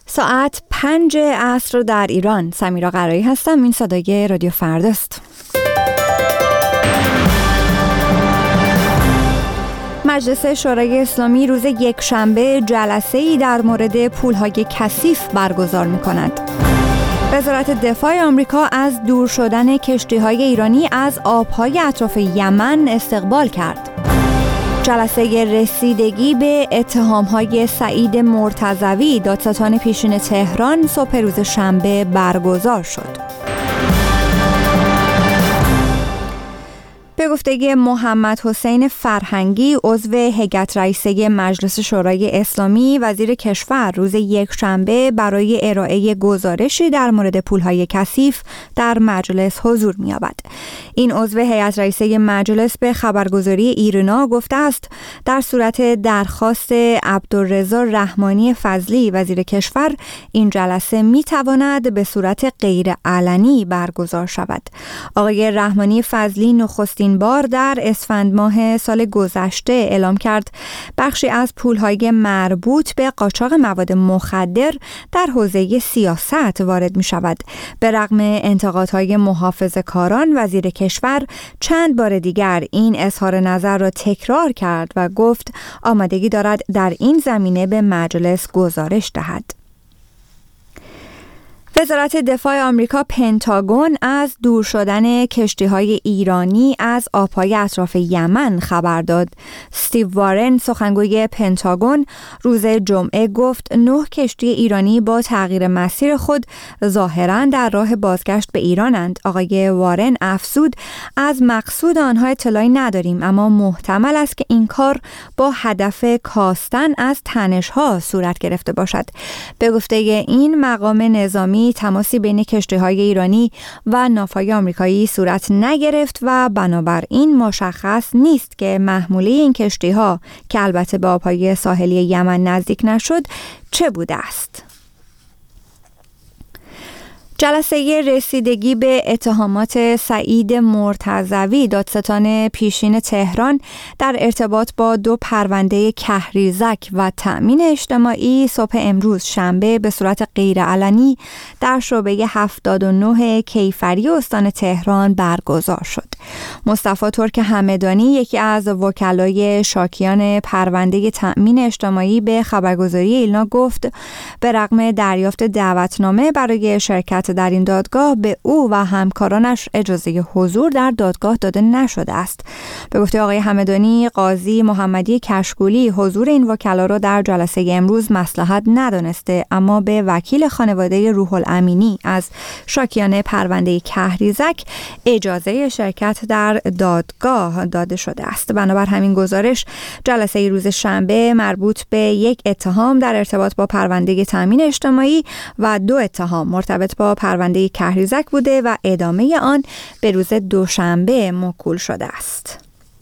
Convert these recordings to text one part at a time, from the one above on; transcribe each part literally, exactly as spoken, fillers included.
ساعت پنج عصر در ایران. سمیرا قرایی هستم. این صدای رادیو فرداست. مجلس شورای اسلامی روز یکشنبه جلسه‌ای در مورد پول‌های کثیف برگزار می‌کند. وزارت دفاع آمریکا از دور شدن کشتی‌های ایرانی از آب‌های اطراف یمن استقبال کرد. جلسه رسیدگی به اتهام‌های سعید مرتضوی دادستان پیشین تهران صبح روز شنبه برگزار شد. به گفته محمد حسین فرهنگی عضو هیئت رئیسه مجلس شورای اسلامی، وزیر کشور روز یکشنبه برای ارائه گزارشی در مورد پولهای کثیف در مجلس حضور می‌یابد. این عضو هیئت رئیسه مجلس به خبرگزاری ایرنا گفته است در صورت درخواست عبدالرضا رحمانی فضلی وزیر کشور این جلسه می‌تواند به صورت غیر علنی برگزار شود. آقای رحمانی فضلی نخستین بار در اسفند ماه سال گذشته اعلام کرد بخشی از پولهای مربوط به قاچاق مواد مخدر در حوزه سیاست وارد می شود. به رغم انتقادهای محافظه‌کاران، وزیر کشور چند بار دیگر این اظهار نظر را تکرار کرد و گفت آمادگی دارد در این زمینه به مجلس گزارش دهد. وزارت دفاع آمریکا پنتاگون از دور شدن کشتی‌های ایرانی از آب‌های اطراف یمن خبر داد. استیو وارن سخنگوی پنتاگون روز جمعه گفت نه کشتی ایرانی با تغییر مسیر خود ظاهراً در راه بازگشت به ایرانند. آقای وارن افزود از مقصود آنها اطلاعی نداریم، اما محتمل است که این کار با هدف کاستن از تنش‌ها صورت گرفته باشد. به گفته این مقام نظامی تماسی بین کشتی‌های ایرانی و ناوهای آمریکایی صورت نگرفت و بنابراین مشخص نیست که محموله این کشتی‌ها که البته به آب‌های ساحلی یمن نزدیک نشد چه بوده است. جلسه رسیدگی به اتهامات سعید مرتضوی دادستان پیشین تهران در ارتباط با دو پرونده کهریزک و تأمین اجتماعی صبح امروز شنبه به صورت غیرعلنی در شعبه هفتاد و نه کیفری استان تهران برگزار شد. مصطفی ترک همدانی یکی از وکلای شاکیان پرونده تأمین اجتماعی به خبرگزاری ایلنا گفت به رغم دریافت دعوتنامه برای شرکت در این دادگاه به او و همکارانش اجازه حضور در دادگاه داده نشده است. به گفته آقای همدانی قاضی محمدی کشکولی حضور این وکلا را در جلسه امروز مصلحت ندانسته، اما به وکیل خانواده روح الامینی از شاکیان پرونده کهریزک اجازه شرکت در دادگاه داده شده است. بنابر همین گزارش جلسه روز شنبه مربوط به یک اتهام در ارتباط با پرونده تامین اجتماعی و دو اتهام مرتبط با پرونده کهریزک بوده و ادامه آن به روز دوشنبه موکول شده است.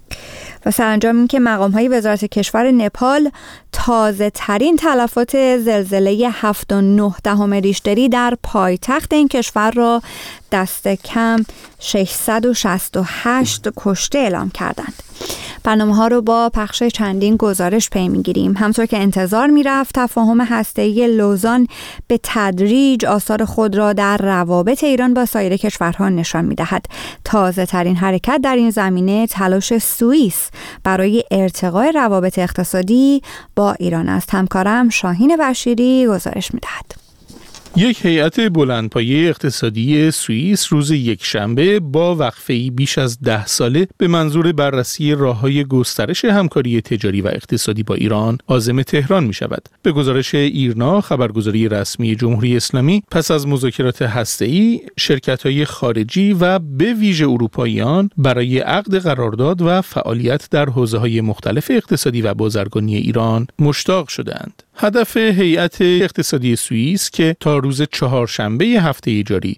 و سرانجام این که مقام‌های وزارت کشور نپال تازه ترین تلفات زلزله هفت و نه دهم ریشتری در پایتخت این کشور را دست کم ششصد و شصت و هشت کشته اعلام کردند. برنامه ها رو با پخش چندین گزارش پی میگیریم. همطور که انتظار میرفت تفاهم هسته‌ای لوزان به تدریج آثار خود را در روابط ایران با سایر کشورها نشان میدهد. تازه ترین حرکت در این زمینه تلاش سوئیس برای ارتقای روابط اقتصادی با ایران است. همکارم شاهین بشیری گزارش میدهد. یک هیئت بلندپایه اقتصادی سوئیس روز یکشنبه با وقفه‌ای بیش از ده ساله به منظور بررسی راه‌های گسترش همکاری تجاری و اقتصادی با ایران عازم تهران می‌شود. به گزارش ایرنا خبرگزاری رسمی جمهوری اسلامی پس از مذاکرات هسته‌ای، شرکت‌های خارجی و به ویژه اروپاییان برای عقد قرارداد و فعالیت در حوزه‌های مختلف اقتصادی و بازرگانی ایران مشتاق شدند. هدف هیئت اقتصادی سوئیس که تا روز چهارشنبه هفته جاری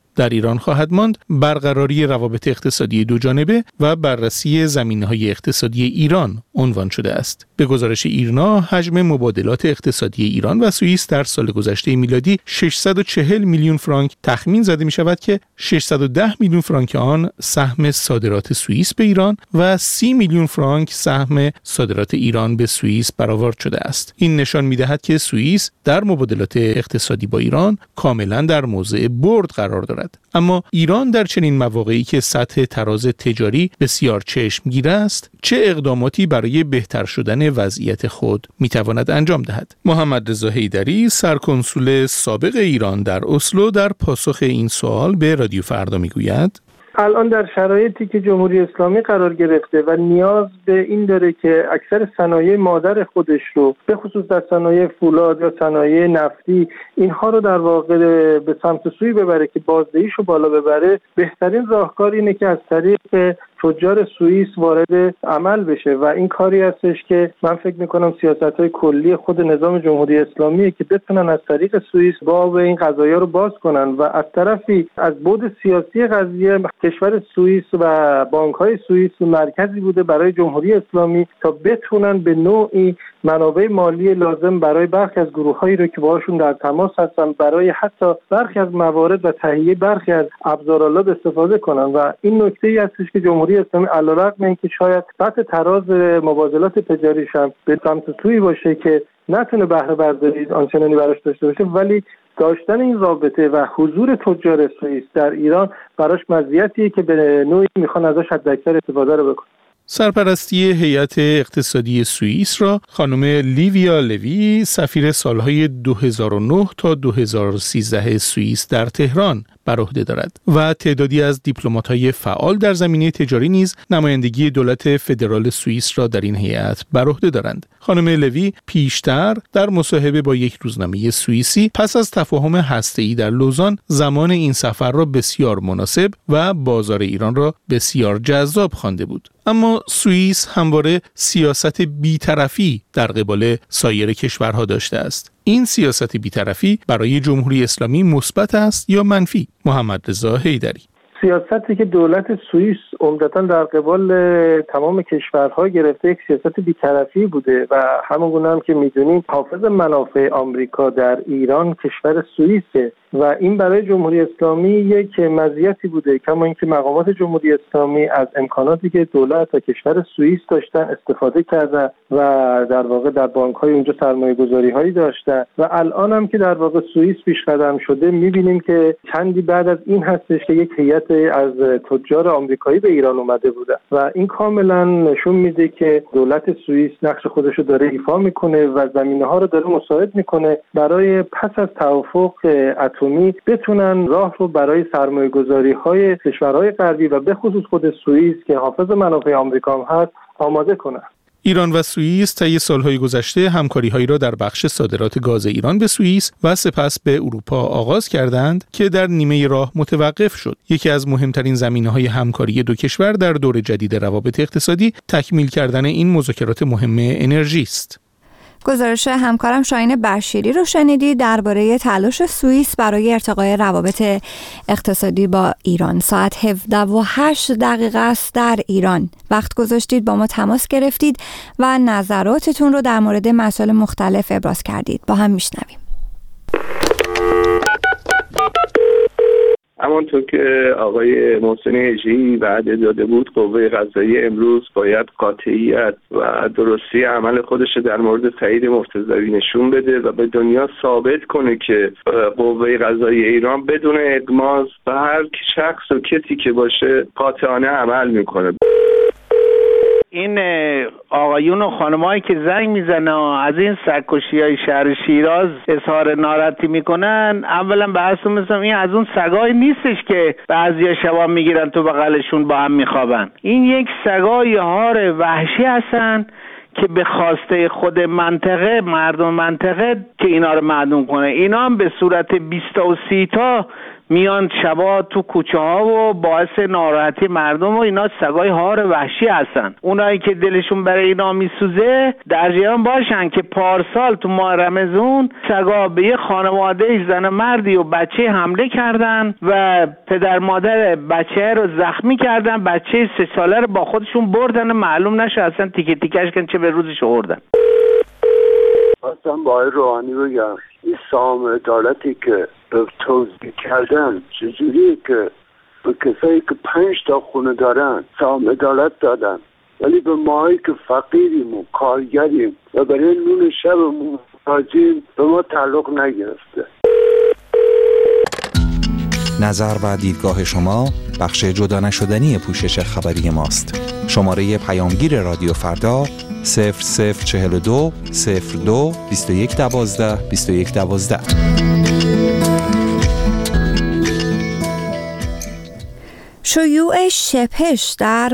در ایران خواهد ماند برقراری روابط اقتصادی دوجانبه و بررسی زمینه‌های اقتصادی ایران عنوان شده است. به گزارش ایرنا، حجم مبادلات اقتصادی ایران و سوئیس در سال گذشته میلادی ششصد و چهل میلیون فرانک تخمین زده می شود که ششصد و ده میلیون فرانک آن سهم صادرات سوئیس به ایران و سی میلیون فرانک سهم صادرات ایران به سوئیس برآورد شده است. این نشان می دهد که سوئیس در مبادلات اقتصادی با ایران کاملا در موضع برد قرار دارد. اما ایران در چنین مواقعی که سطح تراز تجاری بسیار چشمگیر است، چه اقداماتی برای بهتر شدن وضعیت خود میتواند انجام دهد؟ محمد رضا حیدری، سرکنسول سابق ایران در اسلو، در پاسخ این سوال به رادیو فردا میگوید: الان در شرایطی که جمهوری اسلامی قرار گرفته و نیاز به این داره که اکثر صنایع مادر خودش رو به خصوص در صنایع فولاد یا صنایع نفتی اینها رو در واقع به سمت سوی ببره که بازدهیش رو بالا ببره، بهترین راهکار اینه که از طریق تجار سوئیس وارد عمل بشه و این کاری هستش که من فکر میکنم سیاست‌های کلی خود نظام جمهوری اسلامیه که بتونن از طریق سوئیس باب این قضایا رو باز کنن و از طرفی از بعد سیاسی قضیه کشور سوئیس و بانک‌های سوئیس مرکزی بوده برای جمهوری اسلامی تا بتونن به نوعی منابع مالی لازم برای برخی از گروه‌هایی رو که باهاشون در تماس هستن برای حتی برخی از موارد و تهیه برخی از ابزارالات استفاده کنن و این نکته‌ای هستش که جمهوری اسلامی علیرغم اینکه شاید سطح تراز مبادلات تجاریش هم به سمت سوی باشه که نتونه بهره برداری آنچنانی براش داشته باشه، ولی داشتن این رابطه و حضور تجار سوئیس در ایران براش مزیتیه که به نوعی میخوان ازش حداکثر استفاده رو بکنن. سرپرستی هیئت اقتصادی سوئیس را خانم لیویا لوی، سفیر سالهای دو هزار و نه تا دو هزار و سیزده سوئیس در تهران، بر عهده دارد و تعدادی از دیپلمات‌های فعال در زمینه تجاری نیز نمایندگی دولت فدرال سوئیس را در این هیئت بر عهده دارند. خانم لوی پیشتر در مصاحبه با یک روزنامه سوئیسی پس از تفاهم هسته‌ای در لوزان زمان این سفر را بسیار مناسب و بازار ایران را بسیار جذاب خوانده بود. اما سوئیس همواره سیاست بی‌طرفی در قبال سایر کشورها داشته است. این سیاست بی‌طرفی برای جمهوری اسلامی مثبت است یا منفی؟ محمد رضا حیدری: سیاستی که دولت سوئیس عمدتاً در قبال تمام کشورها گرفته یک سیاست بی‌طرفی بوده و همونگونه هم که میدونیم حافظ منافع آمریکا در ایران کشور سوئیسه و این برای جمهوری اسلامی یک مزیتی بوده، کما اینکه مقامات جمهوری اسلامی از امکاناتی که دولت و کشور سوئیس داشتن استفاده کردن و در واقع در بانک‌های اونجا سرمایه‌گذاری‌هایی داشتن و الان هم که در واقع سوئیس پیش قدم شده می‌بینیم که چندی بعد از این هستش که یک هیئت از تجار آمریکایی به ایران اومده بوده و این کاملا نشون میده که دولت سوئیس نقش خودش رو داره ایفا میکنه و زمینه‌ها رو داره مساعد میکنه برای پس از توافق اتمی بتونن راه رو برای سرمایه‌گذاری‌های کشورهای غربی و به خصوص خود سوئیس که حافظ منافع آمریکا هم هست آماده کنن. ایران و سوئیس طی سالهای گذشته همکاری‌هایی را در بخش صادرات گاز ایران به سوئیس و سپس به اروپا آغاز کردند که در نیمه راه متوقف شد. یکی از مهمترین زمینه‌های همکاری دو کشور در دور جدید روابط اقتصادی تکمیل کردن این مذاکرات مهم انرژی است. گزارش همکارم شاهین بشیری رو شنیدید درباره تلاش سوئیس برای ارتقای روابط اقتصادی با ایران. ساعت هفده و هشت دقیقه است در ایران. وقت گذاشتید با ما تماس گرفتید و نظراتتون رو در مورد مسائل مختلف ابراز کردید. با هم میشنویم. همانطور که آقای محسن هجی وعده داده بود، قوه قضاییه امروز باید قاطعیت و درستی عمل خودش در مورد سعید مرتضوی نشون بده و به دنیا ثابت کنه که قوه قضاییه ایران بدون اغماض به هر شخص و کسی که باشه قاطعانه عمل میکنه. این آقایون و خانمایی که زنگ میزنن از این سگ‌کشی‌های شهر شیراز اظهار ناراحتی میکنن، اولا به حسب مثلا این از اون سگای نیستش که بعضیا شبا میگیرن تو بغلشون با هم میخوابن. این یک سگای هار وحشی هستن که به خواسته خود منطقه، مردم منطقه که اینا رو معدوم کنه. اینا هم به صورت بیست و سی تا میان شبا تو کوچه ها و باعث ناراحتی مردم و اینا سگای هار وحشی هستن. اونایی که دلشون برای اینا میسوزه در جریان باشن که پارسال تو ماه رمضان سگا به یه خانواده زن مردی و بچه حمله کردن و پدر مادر بچه رو زخمی کردن، بچه سه ساله رو با خودشون بردن، معلوم نشه اصلا تیکه تیکش کن چه به روزش آوردن. اصلا با روحانی بگم این سام عدالتی که توضیح کردن چجوریه که به کسایی که پنج تا خونه دارن سام عدالت دادن ولی به ماهایی که فقیریم و کارگریم و برای نون شبمون محتاجیم به ما تعلق نگرفته. نظر و دیدگاه شما بخش جدا نشدنی پوشش خبری ماست. شماره پیامگیر رادیو فردا صفر صفر چهل و دو صفر دو بیست و یک دوازده بیست و یک دوازده. شیوع شپش در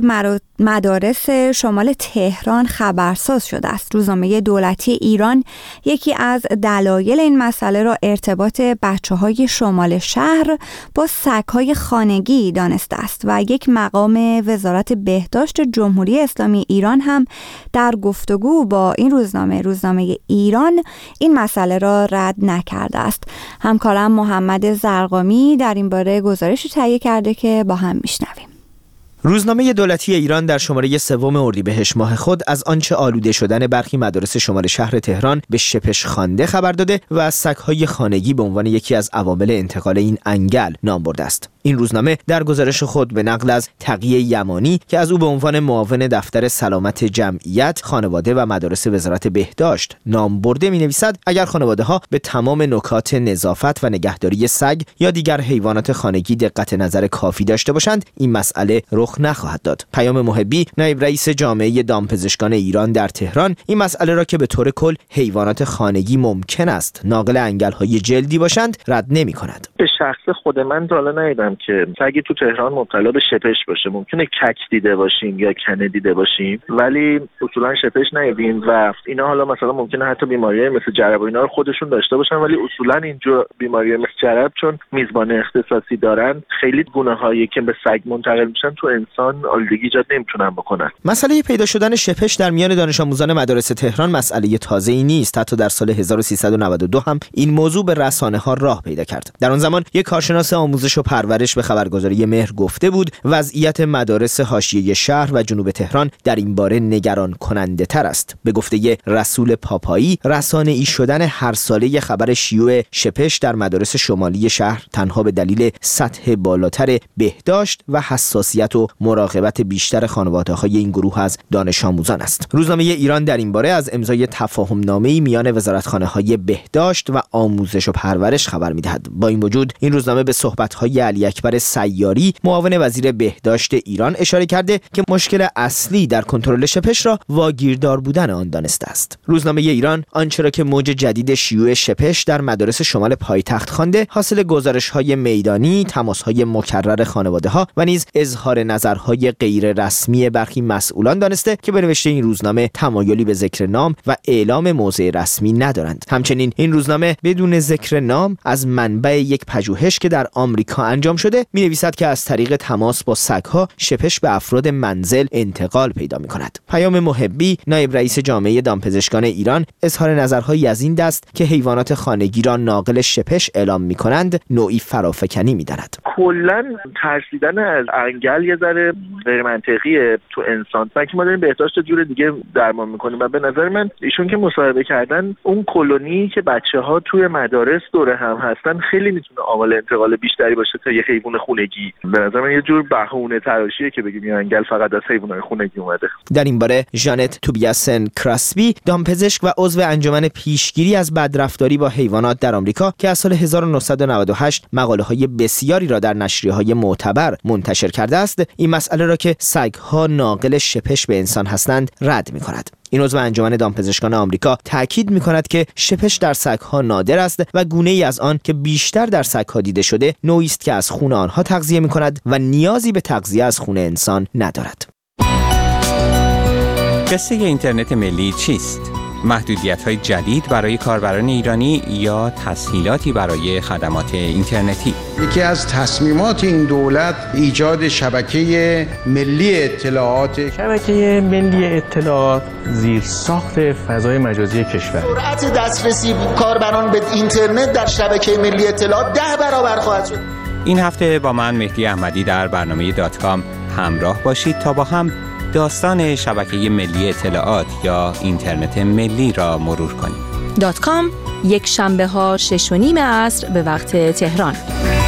مدارس شمال تهران خبرساز شده است. روزنامه دولتی ایران یکی از دلایل این مسئله را ارتباط بچه‌های شمال شهر با سگ‌های خانگی دانسته است و یک مقام وزارت بهداشت جمهوری اسلامی ایران هم در گفتگو با این روزنامه روزنامه ایران این مسئله را رد نکرده است. همکارم محمد زرقامی در این باره گزارشی تهیه کرده که با هم میشنویم. روزنامه دولتی ایران در شماره سوم اردیبهشت ماه خود از آنچه آلوده شدن برخی مدارس شمال شهر تهران به شپش خوانده خبر داده و از سگ‌های خانگی به عنوان یکی از عوامل انتقال این انگل نام برده است. این روزنامه در گزارش خود به نقل از تقی یمانی که از او به عنوان معاون دفتر سلامت جمعیت، خانواده و مدارس وزارت بهداشت نام برده می‌نویسد اگر خانواده‌ها به تمام نکات نظافت و نگهداری سگ یا دیگر حیوانات خانگی دقت نظر کافی داشته باشند این مسئله رخ نخواهد داد. پیام محبی، نایب رئیس جامعه دامپزشکان ایران در تهران، این مسئله را که به طور کل حیوانات خانگی ممکن است ناقل انگل‌های جلدی باشند رد نمی‌کند. به شخص خود من تا حالا ندیدم که سگی تو تهران مبتلا به شپش باشه. ممکنه کک دیده باشیم یا کنه دیده باشیم ولی اصولا شپش ندیدیم و اینا حالا مثلا ممکنه حتی بیماری‌های مثل جرب و اینا رو خودشون داشته باشن ولی اصولا اینجور بیماری‌های مثل جرب چون میزبان اختصاصی دارن خیلی گونه‌هایی که به سگ منتقل میشن تو انسان آلودگی ایجاد نمیتونن بکنن. مسئله پیدا شدن شپش در میان دانش آموزان مدارس تهران مسئله تازه‌ای نیست. حتی در سال هزار و سیصد و نود و دو هم این موضوع به رسانه‌ها راه پیدا کرد. در آن زمان یک کارشناس آموزش و پرورش به خبرگزاری مهر گفته بود وضعیت مدارس حاشیه شهر و جنوب تهران در این باره نگران کننده تر است. به گفته رسول پاپایی، رسانه‌ای شدن هر ساله خبر شیوع شپش در مدارس شمالی شهر تنها به دلیل سطح بالاتر بهداشت و حساسیت و مراقبت بیشتر خانواده‌های این گروه از دانش آموزان است. روزنامه ایران در این باره از امضای تفاهم‌نامه‌ای میان وزارتخانه‌های بهداشت و آموزش و پرورش خبر می‌دهد. با این وجود این روزنامه به صحبت‌های علی اکبر سیاری، معاون وزیر بهداشت ایران اشاره کرده که مشکل اصلی در کنترل شپش را واگیردار بودن آن دانسته است. روزنامه ایران آنچه را که موج جدید شیوع شپش در مدارس شمال پایتخت خوانده حاصل گزارش‌های میدانی، تماس‌های مکرر خانواده‌ها و نیز اظهار نظرهای غیر رسمی برخی مسئولان دانسته که به نوشته این روزنامه تمایلی به ذکر نام و اعلام موضع رسمی ندارند. همچنین این روزنامه بدون ذکر نام از منبع یک پژوهش که در آمریکا انجام شده می‌نویسد که از طریق تماس با سگ‌ها شپش به افراد منزل انتقال پیدا می‌کند. پیام محبی، نایب رئیس جامعه دامپزشکان ایران، اظهار نظرهایی از این دست که حیوانات خانگی را ناقل شپش اعلام می‌کنند نوعی فرافکنی می‌داند. کلاً ترسیدن از انگل یه ذره غیر منطقیه تو انسان. فکر ما داریم بهداشت جور دیگه درمان می‌کنیم و به نظر من ایشون که مصاحبه کردن اون کلونی که بچه‌ها توی مدارس دوره هم هستن خیلی میتونه عامل انتقال بیشتری باشه تا یه حیوان خونگی. به نظر من یه جور بهونه تراشیه که بگیم انگل فقط از حیوانات خونگی اومده. در این باره ژانت توبیاسن کراسبی، دامپزشک و عضو انجمن پیشگیری از بدرفتاری با حیوانات در آمریکا که از سال هزار و نهصد و نود و هشت مقاله‌های بسیاری را در نشریه‌های معتبر منتشر کرده است، این مسئله را که سگ‌ها ناقل شپش به انسان هستند رد می‌کند. این عضو انجمن دامپزشکان آمریکا تاکید می‌کند که شپش در سگ‌ها نادر است و گونه‌ای از آن که بیشتر در سگ‌ها دیده شده نوعی است که از خون آنها تغذیه می‌کند و نیازی به تغذیه از خون انسان ندارد. قصه اینترنت ملی چیست؟ محدودیت‌های جدید برای کاربران ایرانی یا تسهیلاتی برای خدمات اینترنتی. یکی از تصمیمات این دولت ایجاد شبکه ملی اطلاعات. شبکه ملی اطلاعات زیرساخت فضای مجازی کشور. سرعت دسترسی کاربران به اینترنت در شبکه ملی اطلاعات ده برابر خواهد شد. این هفته با من مهدی احمدی در برنامه دات کام همراه باشید تا با هم داستان شبکه ملی اطلاعات یا اینترنت ملی را مرور کنیم. دات کام یک شنبه ها شش و نیم عصر به وقت تهران.